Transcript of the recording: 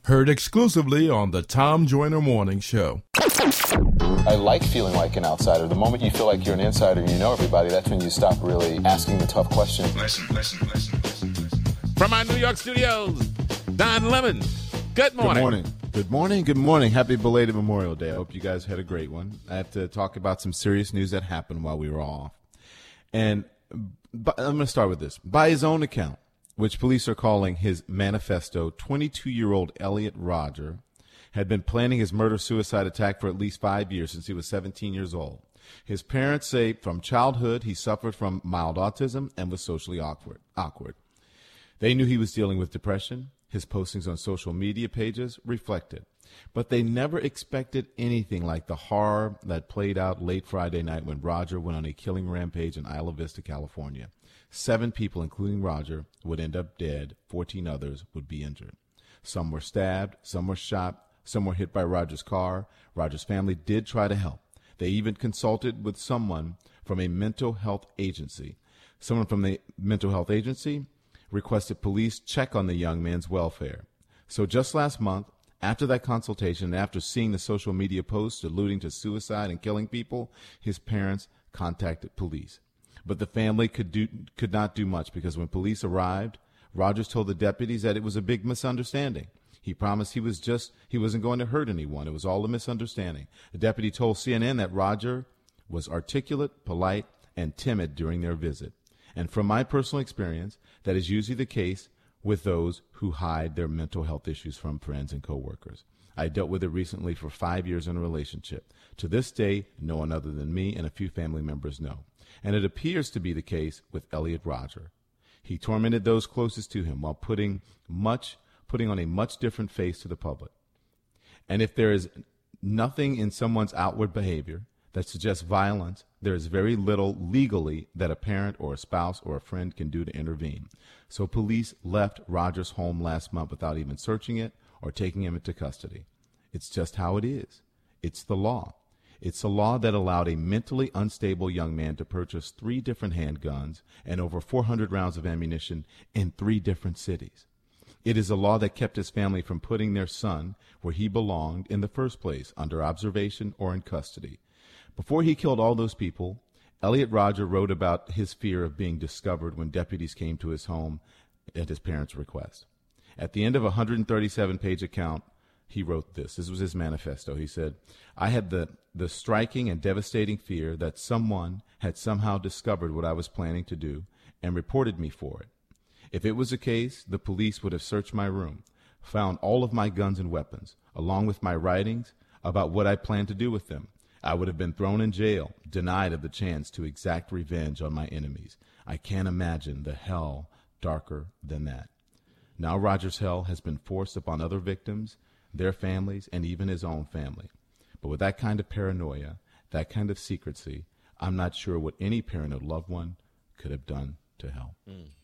Heard exclusively on the Tom Joyner Morning Show. I like feeling like an outsider. The moment you feel like you're an insider and you know everybody, that's when you stop really asking the tough questions. Listen. From our New York studios, Don Lemon. Good morning. Good morning. Happy belated Memorial Day. I hope you guys had a great one. I have to talk about some serious news that happened while we were off. And I'm going to start with this. By his own account, which police are calling his manifesto, 22-year-old Elliot Rodger had been planning his murder-suicide attack for at least 5 years, since he was 17 years old. His parents say from childhood he suffered from mild autism and was socially awkward. They knew he was dealing with depression. His postings on social media pages reflected. But they never expected anything like the horror that played out late Friday night when Rodger went on a killing rampage in Isla Vista, California. 7 people, including Rodger, would end up dead. 14 others would be injured. Some were stabbed, some were shot, some were hit by Rodger's car. Rodger's family did try to help. They even consulted with someone from a mental health agency. Someone from the mental health agency requested police check on the young man's welfare. So just last month, after that consultation and after seeing the social media posts alluding to suicide and killing people, his parents contacted police. But the family could not do much, because when police arrived, Rodgers told the deputies that it was a big misunderstanding. He promised he wasn't going to hurt anyone. It was all a misunderstanding. The deputy told CNN that Rodger was articulate, polite, and timid during their visit. And from my personal experience, that is usually the case with those who hide their mental health issues from friends and coworkers. I dealt with it recently for 5 years in a relationship. To this day, no one other than me and a few family members know. And it appears to be the case with Elliot Rodger. He tormented those closest to him while putting on a much different face to the public. And if there is nothing in someone's outward behavior that suggests violence, there is very little legally that a parent or a spouse or a friend can do to intervene. So police left Rodger's home last month without even searching it or taking him into custody. It's just how it is. It's the law. It's a law that allowed a mentally unstable young man to purchase 3 different handguns and over 400 rounds of ammunition in 3 different cities. It is a law that kept his family from putting their son where he belonged in the first place, under observation or in custody. Before he killed all those people, Elliot Rodger wrote about his fear of being discovered when deputies came to his home at his parents' request. At the end of a 137-page account, he wrote this. This was his manifesto. He said, I had the striking and devastating fear that someone had somehow discovered what I was planning to do and reported me for it. If it was the case, the police would have searched my room, found all of my guns and weapons, along with my writings about what I planned to do with them. I would have been thrown in jail, denied of the chance to exact revenge on my enemies. I can't imagine the hell darker than that. Now Rodger's hell has been forced upon other victims, their families, and even his own family. But with that kind of paranoia, that kind of secrecy, I'm not sure what any parent or loved one could have done to help.